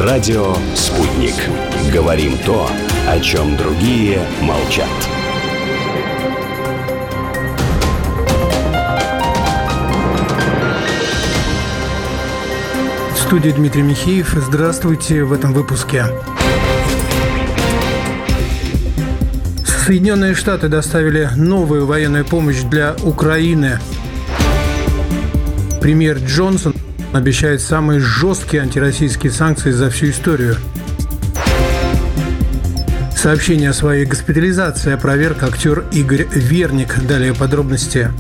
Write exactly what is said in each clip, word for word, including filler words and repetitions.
Радио «Спутник». Говорим то, о чем другие молчат. В студии Дмитрий Михеев. Здравствуйте в этом выпуске. Соединенные Штаты доставили новую военную помощь для Украины. Премьер Джонсон обещает самые жесткие антироссийские санкции за всю историю. Сообщение о своей госпитализации опроверг актер Игорь Верник. Далее подробности.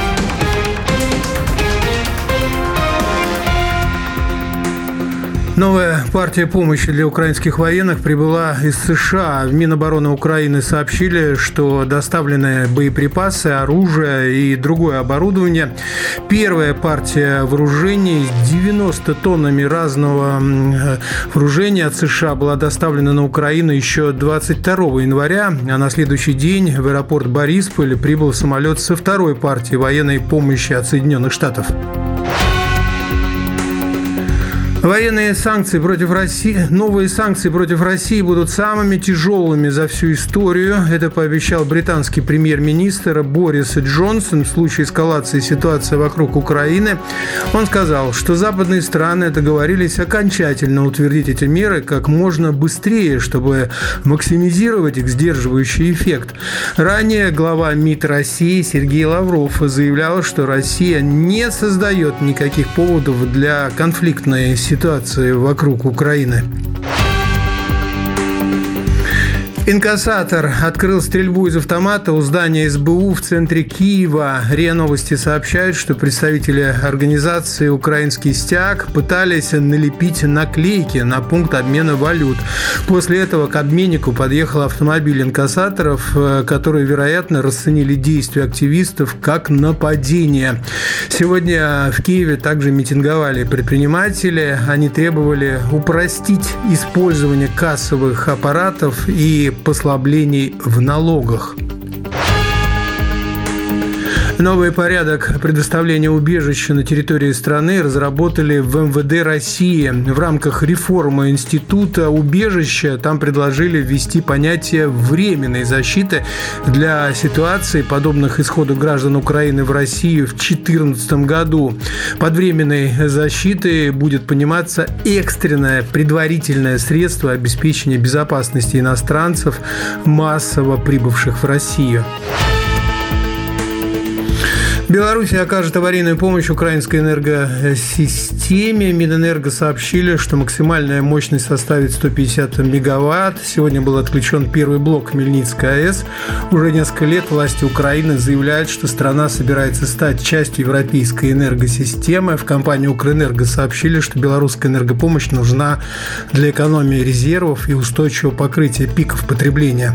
Новая партия помощи для украинских военных прибыла из США. В Минобороны Украины сообщили, что доставлены боеприпасы, оружие и другое оборудование. Первая партия вооружений с девяноста тоннами разного вооружения от США была доставлена на Украину еще двадцать второго января, а на следующий день в аэропорт Борисполь прибыл самолет со второй партией военной помощи от Соединенных Штатов. Военные санкции против России, новые санкции против России будут самыми тяжелыми за всю историю. Это пообещал британский премьер-министр Борис Джонсон в случае эскалации ситуации вокруг Украины. Он сказал, что западные страны договорились окончательно утвердить эти меры как можно быстрее, чтобы максимизировать их сдерживающий эффект. Ранее глава МИД России Сергей Лавров заявлял, что Россия не создает никаких поводов для конфликтной ситуации. ситуации вокруг Украины. Инкассатор открыл стрельбу из автомата у здания эс бэ у в центре Киева. РИА Новости сообщают, что представители организации «Украинский стяг» пытались налепить наклейки на пункт обмена валют. После этого к обменнику подъехал автомобиль инкассаторов, которые, вероятно, расценили действия активистов как нападение. Сегодня в Киеве также митинговали предприниматели. Они требовали упростить использование кассовых аппаратов и послаблений в налогах. Новый порядок предоставления убежища на территории страны разработали в эм вэ дэ России. В рамках реформы института убежища там предложили ввести понятие временной защиты для ситуаций, подобных исходу граждан Украины в Россию в две тысячи четырнадцатом году. Под временной защитой будет пониматься экстренное предварительное средство обеспечения безопасности иностранцев, массово прибывших в Россию. Беларусь окажет аварийную помощь украинской энергосистеме. Минэнерго сообщили, что максимальная мощность составит сто пятьдесят мегаватт. Сегодня был отключен первый блок Хмельницкой АЭС. Уже несколько лет власти Украины заявляют, что страна собирается стать частью европейской энергосистемы. В компании «Укрэнерго» сообщили, что белорусская энергопомощь нужна для экономии резервов и устойчивого покрытия пиков потребления.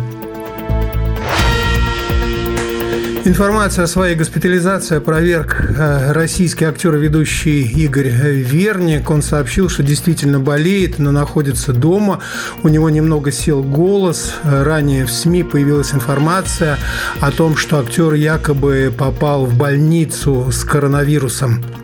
Информацию о своей госпитализации опроверг российский актер и ведущий Игорь Верник. Он сообщил, что действительно болеет, но находится дома. У него немного сел голос. Ранее в СМИ появилась информация о том, что актер якобы попал в больницу с коронавирусом.